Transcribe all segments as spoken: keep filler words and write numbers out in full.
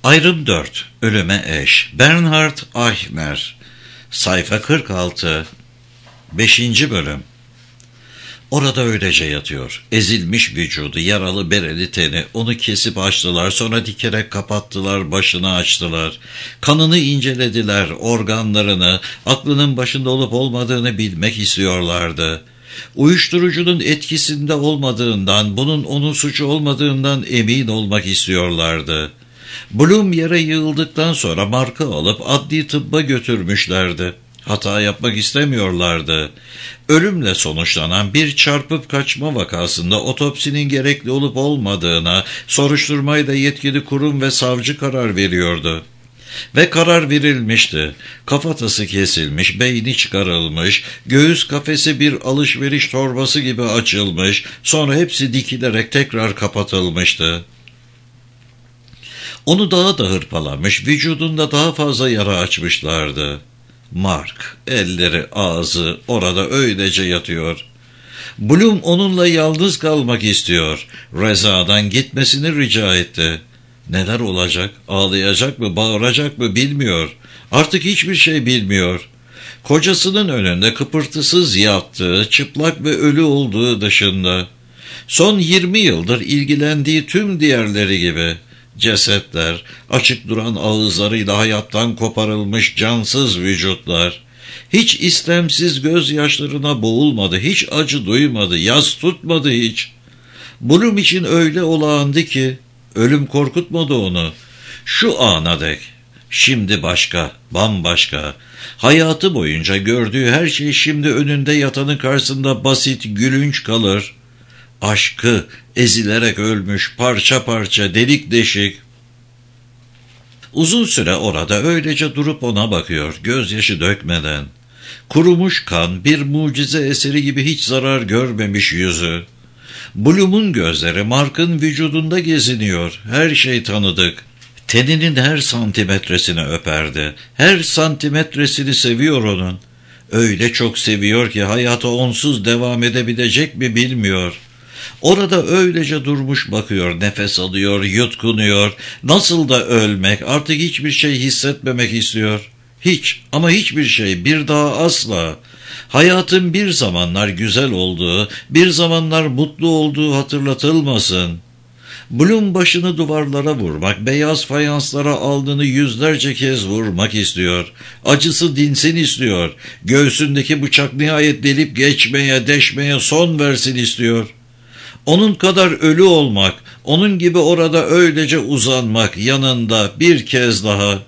Ayrım dört. Ölüme eş. Bernhard Eichner. Sayfa kırk altı. beşinci bölüm. Orada öylece yatıyor. Ezilmiş vücudu, yaralı bereli teni. Onu kesip açtılar, sonra dikerek kapattılar, başını açtılar. Kanını incelediler, organlarını, aklının başında olup olmadığını bilmek istiyorlardı. Uyuşturucunun etkisinde olmadığından, bunun onun suçu olmadığından emin olmak istiyorlardı. Blum yere yığıldıktan sonra Mark'ı alıp adli tıbba götürmüşlerdi. Hata yapmak istemiyorlardı. Ölümle sonuçlanan bir çarpıp kaçma vakasında otopsinin gerekli olup olmadığına soruşturmayla yetkili kurum ve savcı karar veriyordu. Ve karar verilmişti. Kafatası kesilmiş, beyni çıkarılmış, göğüs kafesi bir alışveriş torbası gibi açılmış, sonra hepsi dikilerek tekrar kapatılmıştı. Onu daha da hırpalamış, vücudunda daha fazla yara açmışlardı. Mark, elleri, ağzı orada öylece yatıyor. Blum onunla yalnız kalmak istiyor. Reza'dan gitmesini rica etti. Neler olacak, ağlayacak mı, bağıracak mı bilmiyor. Artık hiçbir şey bilmiyor. Kocasının önünde kıpırtısız yattığı, çıplak ve ölü olduğu dışında. Son yirmi yıldır ilgilendiği tüm diğerleri gibi. Cesetler, açık duran ağızlarıyla hayattan koparılmış cansız vücutlar. Hiç istemsiz gözyaşlarına boğulmadı, hiç acı duymadı, yas tutmadı hiç. Blum için öyle olağandı ki, ölüm korkutmadı onu. Şu ana dek. Şimdi başka, bambaşka. Hayatı boyunca gördüğü her şey şimdi önünde yatanın karşısında basit, gülünç kalır. Aşkı ezilerek ölmüş, parça parça, delik deşik. Uzun süre orada öylece durup ona bakıyor, gözyaşı dökmeden. Kurumuş kan, bir mucize eseri gibi hiç zarar görmemiş yüzü. Blum'un gözleri Mark'ın vücudunda geziniyor, her şey tanıdık. Teninin her santimetresini öperdi, her santimetresini seviyor onun. Öyle çok seviyor ki hayata onsuz devam edebilecek mi bilmiyor. Orada öylece durmuş bakıyor, nefes alıyor, yutkunuyor. Nasıl da ölmek, artık hiçbir şey hissetmemek istiyor. Hiç, ama hiçbir şey, bir daha asla. Hayatın bir zamanlar güzel olduğu, bir zamanlar mutlu olduğu hatırlatılmasın. Blum başını duvarlara vurmak, beyaz fayanslara aldığını yüzlerce kez vurmak istiyor. Acısı dinsin istiyor. Göğsündeki bıçak nihayet delip geçmeye, deşmeye son versin istiyor. Onun kadar ölü olmak, onun gibi orada öylece uzanmak, yanında bir kez daha.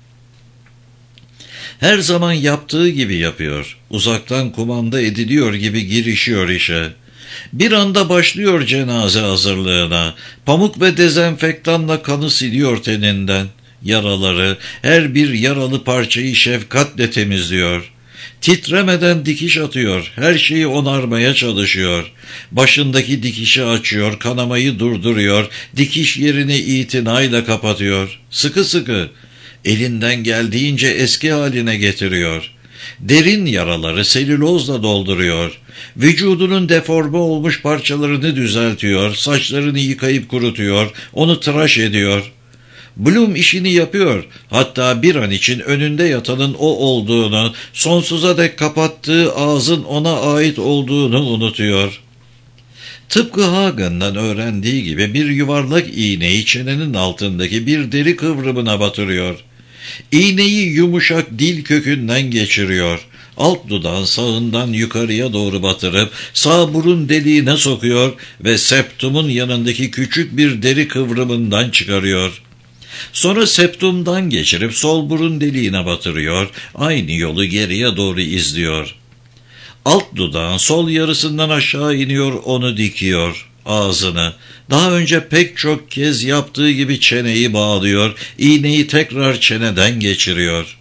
Her zaman yaptığı gibi yapıyor, uzaktan kumanda ediliyor gibi girişiyor işe. Bir anda başlıyor cenaze hazırlığına, pamuk ve dezenfektanla kanı siliyor teninden. Yaraları, her bir yaralı parçayı şefkatle temizliyor. Titremeden dikiş atıyor, her şeyi onarmaya çalışıyor. Başındaki dikişi açıyor, kanamayı durduruyor, dikiş yerini itinayla kapatıyor. Sıkı sıkı, elinden geldiğince eski haline getiriyor. Derin yaraları selülozla dolduruyor. Vücudunun deforme olmuş parçalarını düzeltiyor, saçlarını yıkayıp kurutuyor, onu tıraş ediyor. Blum işini yapıyor. Hatta bir an için önünde yatanın o olduğunu, sonsuza dek kapattığı ağzın ona ait olduğunu unutuyor. Tıpkı Hagen'dan öğrendiği gibi bir yuvarlak iğneyi çenenin altındaki bir deri kıvrımına batırıyor. İğneyi yumuşak dil kökünden geçiriyor. Alt dudağın sağından yukarıya doğru batırıp sağ burun deliğine sokuyor ve septumun yanındaki küçük bir deri kıvrımından çıkarıyor. Sonra septumdan geçirip sol burun deliğine batırıyor, aynı yolu geriye doğru izliyor. Alt dudağın sol yarısından aşağı iniyor, onu dikiyor, ağzını. Daha önce pek çok kez yaptığı gibi çeneyi bağlıyor, iğneyi tekrar çeneden geçiriyor.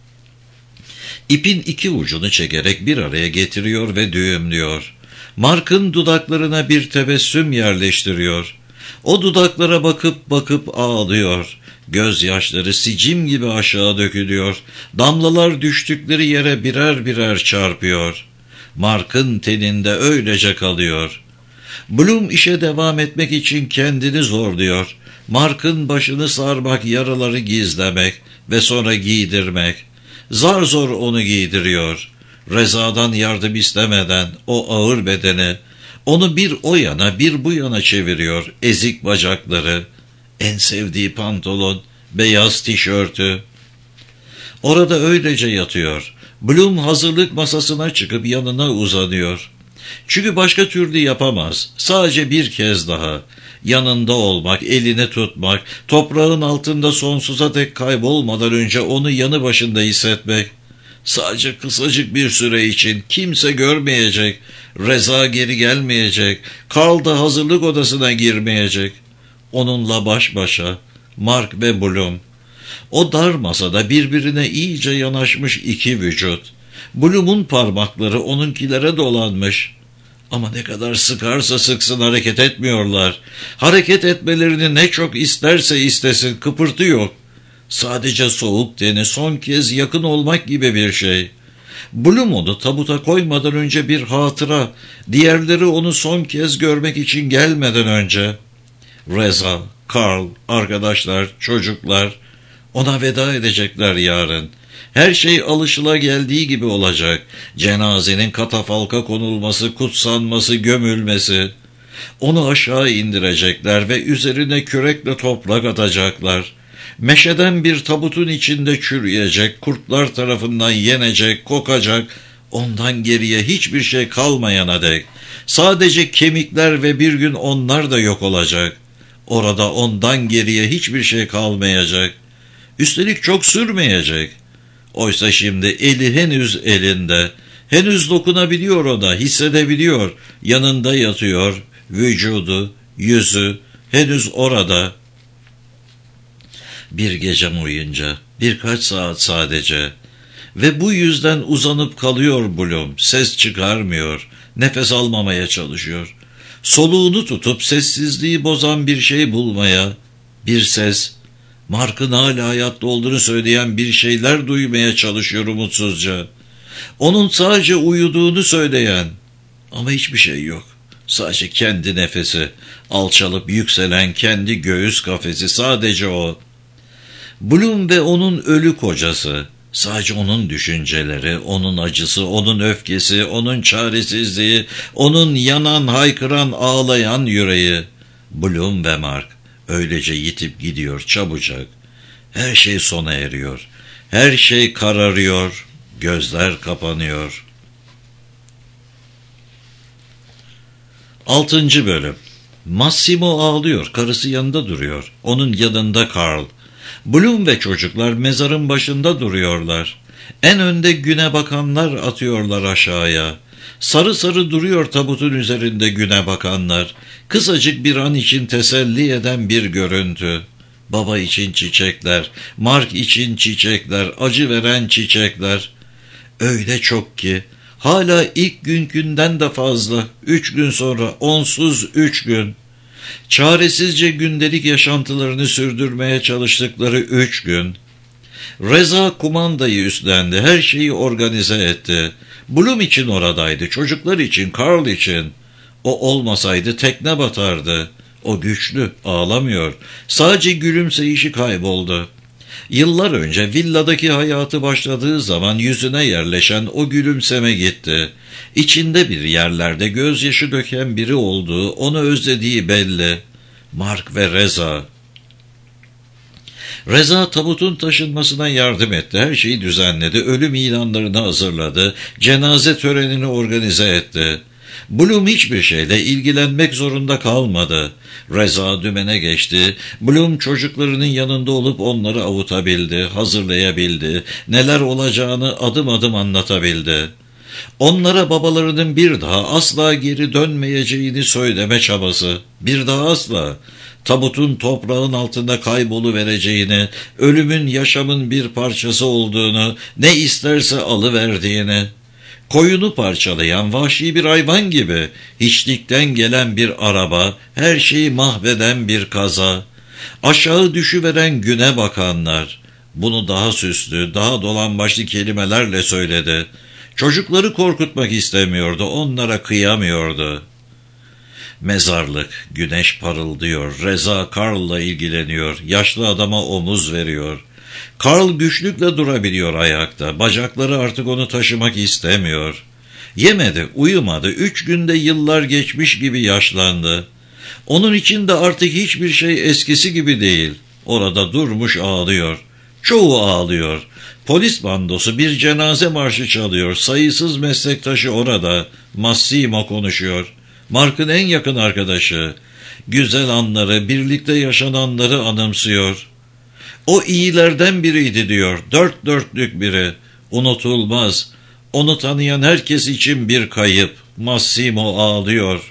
İpin iki ucunu çekerek bir araya getiriyor ve düğümlüyor. Mark'ın dudaklarına bir tebessüm yerleştiriyor. O dudaklara bakıp bakıp ağlıyor. Gözyaşları sicim gibi aşağı dökülüyor. Damlalar düştükleri yere birer birer çarpıyor. Mark'ın teninde öylece kalıyor. Bloom işe devam etmek için kendini zorluyor. Mark'ın başını sarmak, yaraları gizlemek ve sonra giydirmek. Zar zor onu giydiriyor. Reza'dan yardım istemeden o ağır bedeni, onu bir o yana bir bu yana çeviriyor, ezik bacakları, en sevdiği pantolon, beyaz tişörtü. Orada öylece yatıyor. Bloom hazırlık masasına çıkıp yanına uzanıyor. Çünkü başka türlü yapamaz. Sadece bir kez daha. Yanında olmak, elini tutmak, toprağın altında sonsuza dek kaybolmadan önce onu yanı başında hissetmek. Sadece kısacık bir süre için kimse görmeyecek. Reza geri gelmeyecek. Carl da hazırlık odasına girmeyecek. Onunla baş başa, Mark ve Bloom. O dar masada birbirine iyice yanaşmış iki vücut. Bloom'un parmakları onunkilere dolanmış. Ama ne kadar sıkarsa sıksın hareket etmiyorlar. Hareket etmelerini ne çok isterse istesin kıpırtı yok. Sadece soğuk teni son kez yakın olmak gibi bir şey. Bloom onu tabuta koymadan önce bir hatıra, diğerleri onu son kez görmek için gelmeden önce. Reza, Carl, arkadaşlar, çocuklar ona veda edecekler yarın. Her şey alışılageldiği gibi olacak. Cenazenin katafalka konulması, kutsanması, gömülmesi. Onu aşağı indirecekler ve üzerine kürekle toprak atacaklar. Meşeden bir tabutun içinde çürüyecek, kurtlar tarafından yenecek, kokacak, ondan geriye hiçbir şey kalmayana dek. Sadece kemikler ve bir gün onlar da yok olacak. Orada ondan geriye hiçbir şey kalmayacak. Üstelik çok sürmeyecek. Oysa şimdi eli henüz elinde, henüz dokunabiliyor ona, hissedebiliyor, yanında yatıyor, vücudu, yüzü henüz orada. Bir gecem uyuyunca, birkaç saat sadece ve bu yüzden uzanıp kalıyor Bloom, ses çıkarmıyor, nefes almamaya çalışıyor. Soluğunu tutup sessizliği bozan bir şey bulmaya, bir ses, Mark'ın hala hayatta olduğunu söyleyen bir şeyler duymaya çalışıyor umutsuzca. Onun sadece uyuduğunu söyleyen ama hiçbir şey yok. Sadece kendi nefesi, alçalıp yükselen kendi göğüs kafesi, sadece o. Bloom ve onun ölü kocası, sadece onun düşünceleri, onun acısı, onun öfkesi, onun çaresizliği, onun yanan, haykıran, ağlayan yüreği. Bloom ve Mark öylece yitip gidiyor çabucak. Her şey sona eriyor. Her şey kararıyor. Gözler kapanıyor. Altıncı bölüm. Massimo ağlıyor. Karısı yanında duruyor. Onun yanında Carl. Bloom ve çocuklar mezarın başında duruyorlar. En önde güne bakanlar atıyorlar aşağıya. Sarı sarı duruyor tabutun üzerinde güne bakanlar. Kısacık bir an için teselli eden bir görüntü. Baba için çiçekler, Mark için çiçekler, acı veren çiçekler. Öyle çok ki hala ilk günkünden de fazla. Üç gün sonra, onsuz üç gün. Çaresizce gündelik yaşantılarını sürdürmeye çalıştıkları üç gün. Reza kumandayı üstlendi, her şeyi organize etti. Bloom için oradaydı, çocuklar için, Carl için. O olmasaydı tekne batardı. O güçlü, ağlamıyor. Sadece gülümseyişi kayboldu. Yıllar önce villadaki hayatı başladığı zaman yüzüne yerleşen o gülümseme gitti. İçinde bir yerlerde gözyaşı döken biri olduğu, onu özlediği belli. Mark ve Reza. Reza tabutun taşınmasına yardım etti, her şeyi düzenledi, ölüm ilanlarını hazırladı, cenaze törenini organize etti. Bloom hiçbir şeyle ilgilenmek zorunda kalmadı. Reza dümene geçti. Bloom çocuklarının yanında olup onları avutabildi, hazırlayabildi, neler olacağını adım adım anlatabildi. Onlara babalarının bir daha asla geri dönmeyeceğini söyleme çabası, bir daha asla. Tabutun toprağın altında kayboluvereceğini, ölümün yaşamın bir parçası olduğunu, ne isterse alıverdiğini, koyunu parçalayan vahşi bir hayvan gibi, hiçlikten gelen bir araba, her şeyi mahveden bir kaza, aşağı düşüveren güne bakanlar. Bunu daha süslü, daha dolambaçlı kelimelerle söyledi. Çocukları korkutmak istemiyordu, onlara kıyamıyordu. Mezarlık, güneş parıldıyor. Reza Karl'la ilgileniyor. Yaşlı adama omuz veriyor. Karl güçlükle durabiliyor ayakta. Bacakları artık onu taşımak istemiyor. Yemedi, uyumadı. Üç günde yıllar geçmiş gibi yaşlandı. Onun için de artık hiçbir şey eskisi gibi değil. Orada durmuş ağlıyor. Çoğu ağlıyor. Polis bandosu bir cenaze marşı çalıyor. Sayısız meslektaşı orada. Massimo konuşuyor. Mark'ın en yakın arkadaşı. Güzel anları, birlikte yaşananları anımsıyor. O iyilerden biriydi diyor. Dört dörtlük biri. Unutulmaz. Onu tanıyan herkes için bir kayıp. Massimo ağlıyor.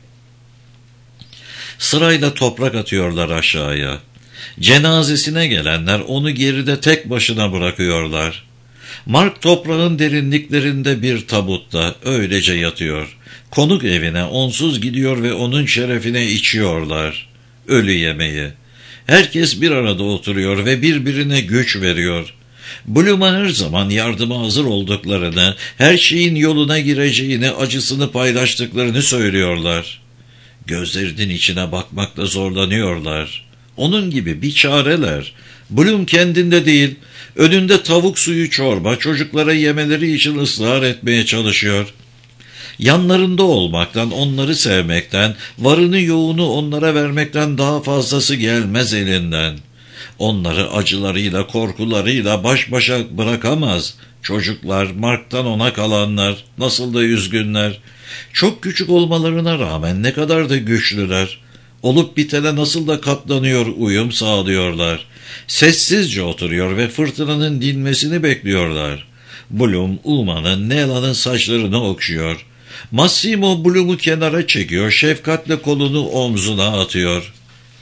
Sırayla toprak atıyorlar aşağıya. Cenazesine gelenler onu geride tek başına bırakıyorlar. Mark toprağın derinliklerinde bir tabutta öylece yatıyor. Konuk evine onsuz gidiyor ve onun şerefine içiyorlar. Ölü yemeği. Herkes bir arada oturuyor ve birbirine güç veriyor. Bloom'a her zaman yardıma hazır olduklarını, her şeyin yoluna gireceğini, acısını paylaştıklarını söylüyorlar. Gözlerinin içine bakmakta zorlanıyorlar. Onun gibi bir çareler. Bloom kendinde değil, önünde tavuk suyu çorba, çocuklara yemeleri için ısrar etmeye çalışıyor. Yanlarında olmaktan, onları sevmekten, varını yoğunu onlara vermekten daha fazlası gelmez elinden. Onları acılarıyla, korkularıyla baş başa bırakamaz. Çocuklar, Mark'tan ona kalanlar, nasıl da üzgünler. Çok küçük olmalarına rağmen ne kadar da güçlüler. Olup bitene nasıl da katlanıyor, uyum sağlıyorlar. Sessizce oturuyor ve fırtınanın dinmesini bekliyorlar. Bloom, Uma'nın, Nela'nın saçlarını okşuyor. Massimo Bloom'u kenara çekiyor, şefkatle kolunu omzuna atıyor.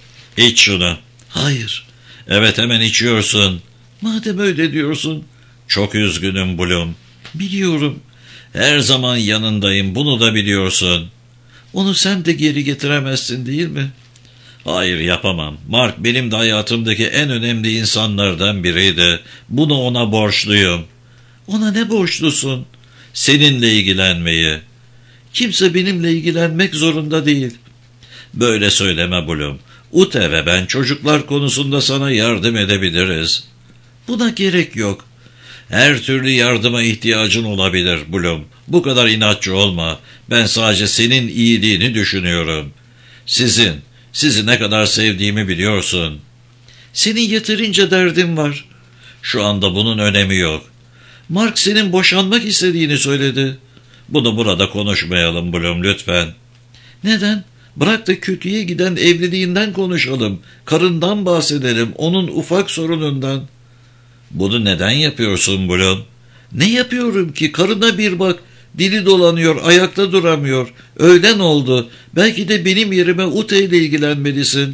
İç şunu. Hayır. Evet, hemen içiyorsun. Madem öyle diyorsun. Çok üzgünüm Bloom. Biliyorum. Her zaman yanındayım, bunu da biliyorsun. Onu sen de geri getiremezsin değil mi? Hayır, yapamam. Mark benim de hayatımdaki en önemli insanlardan biriydi. Bunu ona borçluyum. Ona ne borçlusun? Seninle ilgilenmeyi. Kimse benimle ilgilenmek zorunda değil. Böyle söyleme Bloom. Ute ve ben çocuklar konusunda sana yardım edebiliriz. Buna gerek yok. Her türlü yardıma ihtiyacın olabilir Bloom. Bu kadar inatçı olma. Ben sadece senin iyiliğini düşünüyorum. Sizin, sizi ne kadar sevdiğimi biliyorsun. Senin yeterince derdin var. Şu anda bunun önemi yok. Mark senin boşanmak istediğini söyledi. Bunu burada konuşmayalım Bloom lütfen. Neden? Bırak da kötüye giden evliliğinden konuşalım. Karından bahsedelim, onun ufak sorunundan. Bunu neden yapıyorsun Bloom? Ne yapıyorum ki? Karına bir bak. Dili dolanıyor, ayakta duramıyor. Öğlen oldu. Belki de benim yerime Ute ile ilgilenmelisin.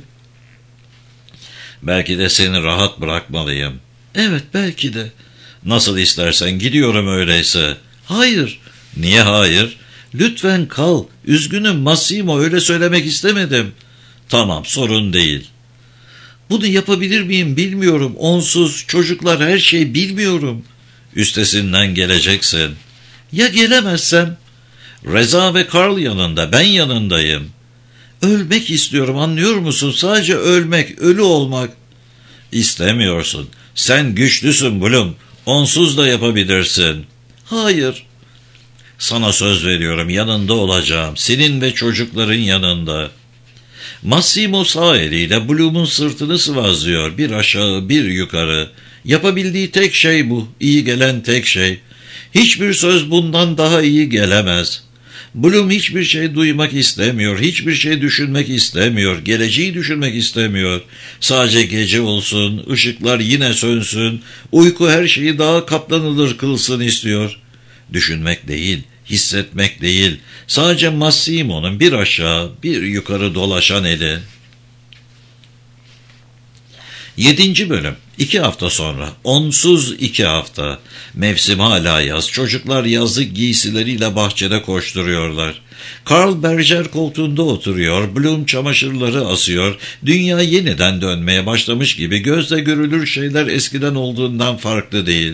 Belki de seni rahat bırakmalıyım. Evet, belki de. Nasıl istersen, gidiyorum öyleyse. Hayır. Niye hayır? Lütfen kal. Üzgünüm Massimo, öyle söylemek istemedim. Tamam, sorun değil. Bunu yapabilir miyim bilmiyorum. Onsuz, çocuklar, her şey bilmiyorum. Üstesinden geleceksin. Ya gelemezsem? Reza ve Karl yanında, ben yanındayım. Ölmek istiyorum, anlıyor musun? Sadece ölmek, ölü olmak. İstemiyorsun. Sen güçlüsün Bloom. Onsuz da yapabilirsin. Hayır. Sana söz veriyorum, yanında olacağım. Senin ve çocukların yanında. Massimo sağ eliyle Bloom'un sırtını sıvazlıyor. Bir aşağı, bir yukarı. Yapabildiği tek şey bu. İyi gelen tek şey. Hiçbir söz bundan daha iyi gelemez. Bloom hiçbir şey duymak istemiyor. Hiçbir şey düşünmek istemiyor. Geleceği düşünmek istemiyor. Sadece gece olsun, ışıklar yine sönsün. Uyku her şeyi daha katlanılır kılsın istiyor. Düşünmek değil, hissetmek değil. Sadece Massimo'nun bir aşağı, bir yukarı dolaşan eli. Yedinci bölüm. İki hafta sonra. Onsuz iki hafta. Mevsim hala yaz. Çocuklar yazlık giysileriyle bahçede koşturuyorlar. Karl berjer koltuğunda oturuyor. Bloom çamaşırları asıyor. Dünya yeniden dönmeye başlamış gibi gözle görülür şeyler eskiden olduğundan farklı değil.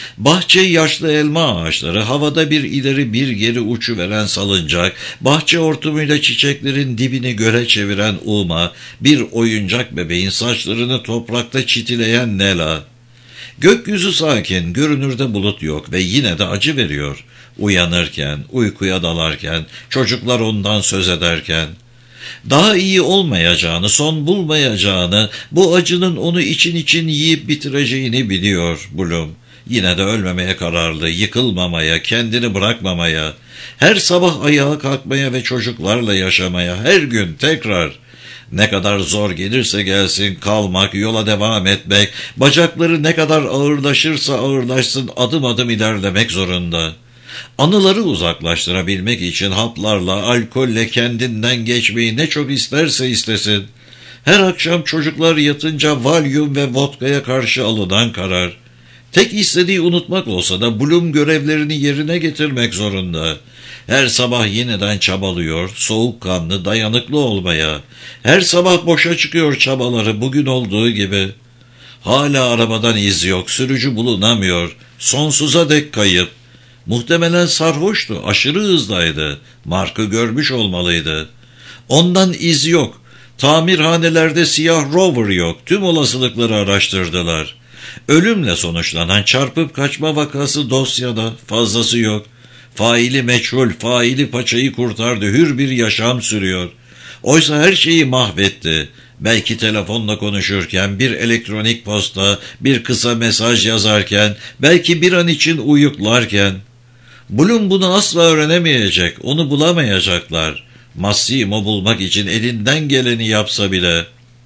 Bahçe yaşlı elma ağaçları, havada bir ileri bir geri uçuveren salıncak, bahçe hortumuyla çiçeklerin dibini göle çeviren Uma, bir oyuncak bebeğin saçlarını toprakta çitileyen Nela. Gökyüzü sakin, görünürde bulut yok ve yine de acı veriyor. Uyanırken, uykuya dalarken, çocuklar ondan söz ederken. Daha iyi olmayacağını, son bulmayacağını, bu acının onu için için yiyip bitireceğini biliyor Bloom. Yine de ölmemeye kararlı, yıkılmamaya, kendini bırakmamaya, her sabah ayağa kalkmaya ve çocuklarla yaşamaya, her gün tekrar. Ne kadar zor gelirse gelsin kalmak, yola devam etmek, bacakları ne kadar ağırlaşırsa ağırlaşsın adım adım ilerlemek zorunda. Anıları uzaklaştırabilmek için haplarla, alkolle kendinden geçmeyi ne çok isterse istesin. Her akşam çocuklar yatınca Valium ve vodkaya karşı alınan karar. Tek istediği unutmak olsa da Bloom görevlerini yerine getirmek zorunda. Her sabah yeniden çabalıyor, soğukkanlı, dayanıklı olmaya. Her sabah boşa çıkıyor çabaları, bugün olduğu gibi. Hala arabadan iz yok, sürücü bulunamıyor, sonsuza dek kayıp. Muhtemelen sarhoştu, aşırı hızdaydı, Mark'ı görmüş olmalıydı. Ondan iz yok, tamirhanelerde siyah Rover yok, tüm olasılıkları araştırdılar. Ölümle sonuçlanan çarpıp kaçma vakası dosyada, fazlası yok. Faili meçhul, faili paçayı kurtardı, hür bir yaşam sürüyor. Oysa her şeyi mahvetti. Belki telefonla konuşurken, bir elektronik posta, bir kısa mesaj yazarken, belki bir an için uyuklarken. Bloom bunu asla öğrenemeyecek, onu bulamayacaklar. Massimo bulmak için elinden geleni yapsa bile.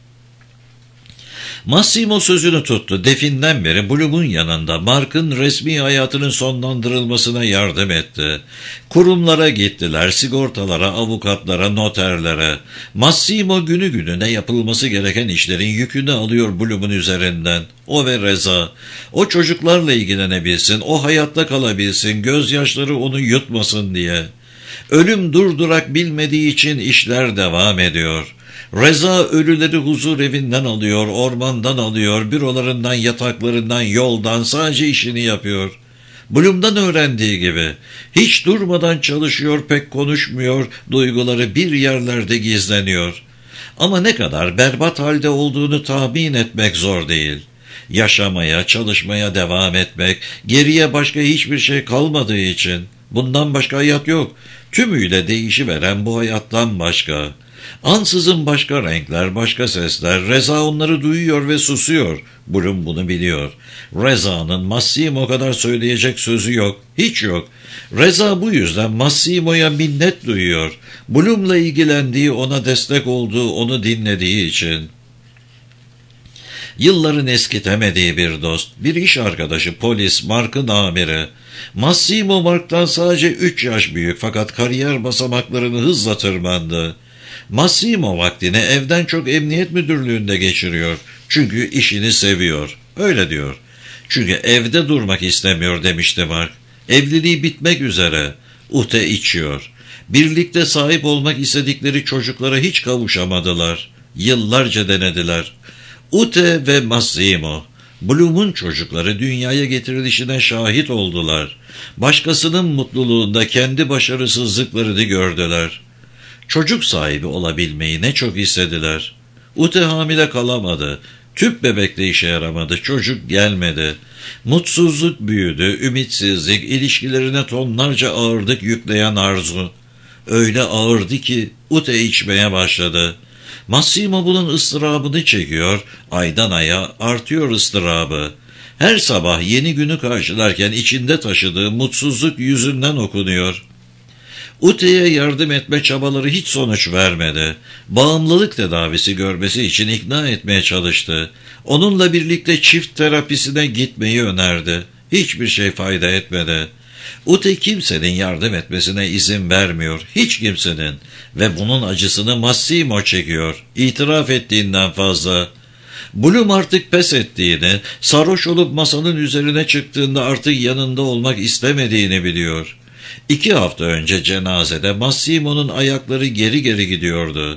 Massimo sözünü tuttu. Definden beri Bloom'un yanında, Mark'ın resmi hayatının sonlandırılmasına yardım etti. Kurumlara gittiler, sigortalara, avukatlara, noterlere. Massimo günü gününe yapılması gereken işlerin yükünü alıyor Bloom'un üzerinden. O ve Reza. O çocuklarla ilgilenebilsin, o hayatta kalabilsin, gözyaşları onu yutmasın diye. Ölüm durdurak bilmediği için işler devam ediyor. Reza ölüleri huzur evinden alıyor, ormandan alıyor, bürolarından, yataklarından, yoldan, sadece işini yapıyor. Bloom'dan öğrendiği gibi. Hiç durmadan çalışıyor, pek konuşmuyor, duyguları bir yerlerde gizleniyor. Ama ne kadar berbat halde olduğunu tahmin etmek zor değil. Yaşamaya, çalışmaya devam etmek, geriye başka hiçbir şey kalmadığı için. Bundan başka hayat yok. Tümüyle değişiveren bu hayattan başka. Ansızın başka renkler, başka sesler. Reza onları duyuyor ve susuyor. Bloom bunu biliyor. Reza'nın Massimo kadar söyleyecek sözü yok. Hiç yok. Reza bu yüzden Massimo'ya minnet duyuyor. Bloom'la ilgilendiği, ona destek olduğu, onu dinlediği için. Yılların eskitemediği bir dost, bir iş arkadaşı, polis, Mark'ın amiri. Massimo Mark'tan sadece üç yaş büyük fakat kariyer basamaklarını hızla tırmandı. Massimo vaktini evden çok emniyet müdürlüğünde geçiriyor. Çünkü işini seviyor. Öyle diyor. Çünkü evde durmak istemiyor demişti Mark. Evliliği bitmek üzere. Ute içiyor. Birlikte sahip olmak istedikleri çocuklara hiç kavuşamadılar. Yıllarca denediler. Ute ve Massimo. Bloom'un çocukları dünyaya getirilişine şahit oldular. Başkasının mutluluğunda kendi başarısızlıklarını gördüler. Çocuk sahibi olabilmeyi ne çok istediler. Ute hamile kalamadı. Tüp bebekle işe yaramadı. Çocuk gelmedi. Mutsuzluk büyüdü. Ümitsizlik, ilişkilerine tonlarca ağırlık yükleyen arzu. Öyle ağırdı ki Ute içmeye başladı. Massimo bunun ıstırabını çekiyor. Aydan aya artıyor ıstırabı. Her sabah yeni günü karşılarken içinde taşıdığı mutsuzluk yüzünden okunuyor. Ute'ye yardım etme çabaları hiç sonuç vermedi. Bağımlılık tedavisi görmesi için ikna etmeye çalıştı. Onunla birlikte çift terapisine gitmeyi önerdi. Hiçbir şey fayda etmedi. Ute kimsenin yardım etmesine izin vermiyor. Hiç kimsenin. Ve bunun acısını Massimo çekiyor. İtiraf ettiğinden fazla. Bloom artık pes ettiğini, sarhoş olup masanın üzerine çıktığında artık yanında olmak istemediğini biliyor. İki hafta önce cenazede Massimo'nun ayakları geri geri gidiyordu.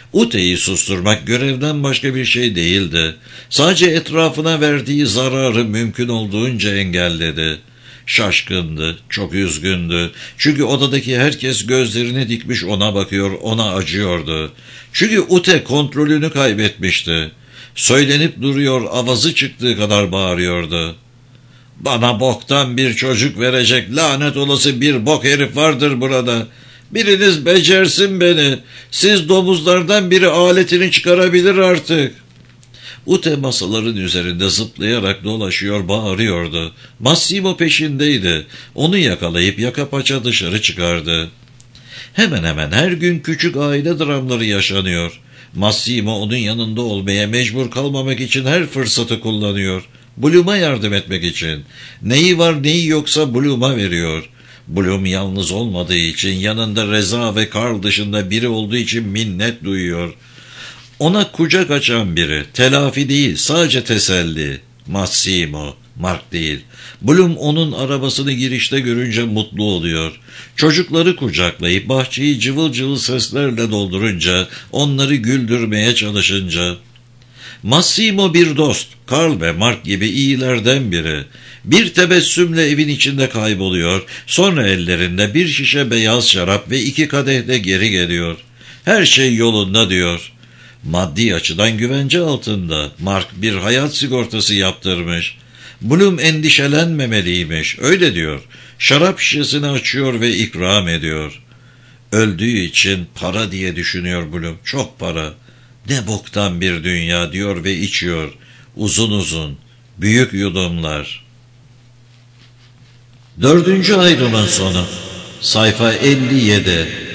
Ute'yi susturmak görevden başka bir şey değildi. Sadece etrafına verdiği zararı mümkün olduğunca engelledi. Şaşkındı, çok üzgündü. Çünkü odadaki herkes gözlerini dikmiş ona bakıyor, ona acıyordu. Çünkü Ute kontrolünü kaybetmişti. Söylenip duruyor, avazı çıktığı kadar bağırıyordu. Bana boktan bir çocuk verecek lanet olası bir bok herif vardır burada. Biriniz becersin beni. Siz domuzlardan biri aletini çıkarabilir artık. Ute masaların üzerinde zıplayarak dolaşıyor, bağırıyordu. Massimo peşindeydi. Onu yakalayıp yaka paça dışarı çıkardı. Hemen hemen her gün küçük aile dramları yaşanıyor. Massimo onun yanında olmaya mecbur kalmamak için her fırsatı kullanıyor. Bloom'a yardım etmek için. Neyi var neyi yoksa Bloom'a veriyor. Bloom yalnız olmadığı için, yanında Reza ve Carl dışında biri olduğu için minnet duyuyor. Ona kucak açan biri, telafi değil, sadece teselli. Massimo, Mark değil. Bloom onun arabasını girişte görünce mutlu oluyor. Çocukları kucaklayıp bahçeyi cıvıl cıvıl seslerle doldurunca, onları güldürmeye çalışınca. Massimo bir dost, Carl ve Mark gibi iyilerden biri. Bir tebessümle evin içinde kayboluyor, sonra ellerinde bir şişe beyaz şarap ve iki kadehle geri geliyor. Her şey yolunda diyor. Maddi açıdan güvence altında. Mark bir hayat sigortası yaptırmış. Bloom endişelenmemeliymiş, öyle diyor. Şarap şişesini açıyor ve ikram ediyor. Öldüğü için para diye düşünüyor Bloom, çok para. Ne boktan bir dünya diyor ve içiyor. Uzun uzun, büyük yudumlar. Dördüncü ayrımın sonu. Sayfa elli yedi.